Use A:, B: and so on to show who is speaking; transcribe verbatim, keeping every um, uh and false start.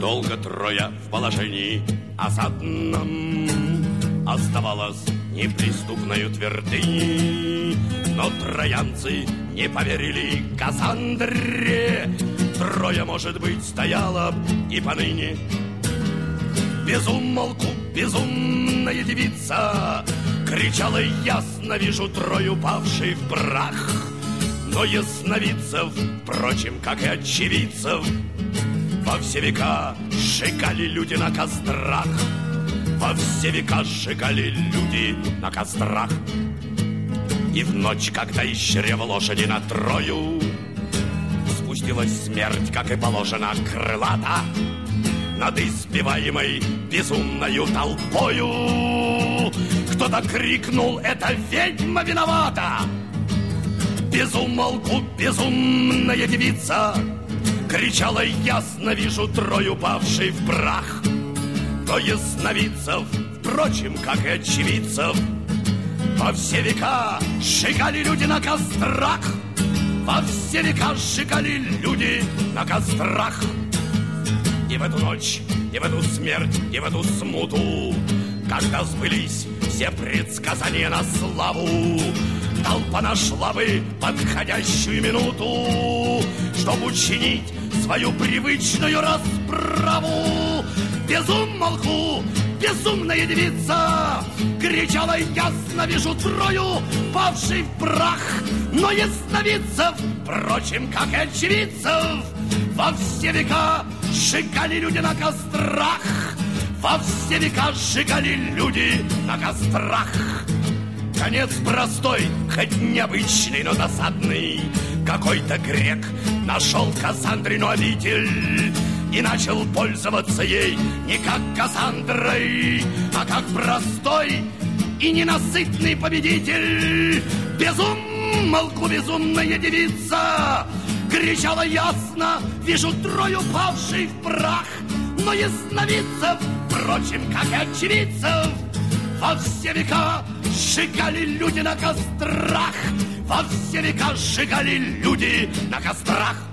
A: Долго Троя в положении осадном оставалась неприступною твердыней. Но троянцы не поверили Кассандре. Троя, может быть, стояла и поныне. Безумолку безумная девица кричала ясно: вижу Трою, павшей в прах. Но ясновидцев, впрочем, как и очевидцев, во все века сжигали люди на кострах. Во все века сжигали люди на кострах. И в ночь, когда из чрева лошади на Трою спустилась смерть, как и положено, крылата, над избиваемой безумною толпою кто-то крикнул: это ведьма виновата! Безумолку безумная девица кричала ясно: вижу Трою, павшей в прах. Но ясновидцев, впрочем, как и очевидцев, во все века сжигали люди на кострах. Во все века сжигали люди на кострах. И в эту ночь, и в эту смерть, и в эту смуту, когда сбылись все предсказания на славу, толпа нашла бы подходящую минуту, чтобы учинить свою привычную расправу. Безумолку безумная девица кричала ясно: вижу Трою, павший в прах. Но ясновидцев, впрочем, как и очевидцев, во все века сжигали люди на кострах. Во все века сжигали люди на кострах. Конец простой, хоть необычный, но досадный. Какой-то грек нашел Кассандрину обитель и начал пользоваться ей не как Кассандрой, а как простой и ненасытный победитель. Безумолку безумная девица кричала ясно: вижу Трою, павшей в прах. Но ясновидцев, впрочем, как и очевидцев, во все века сжигали люди на кострах. Во все века сжигали люди на кострах.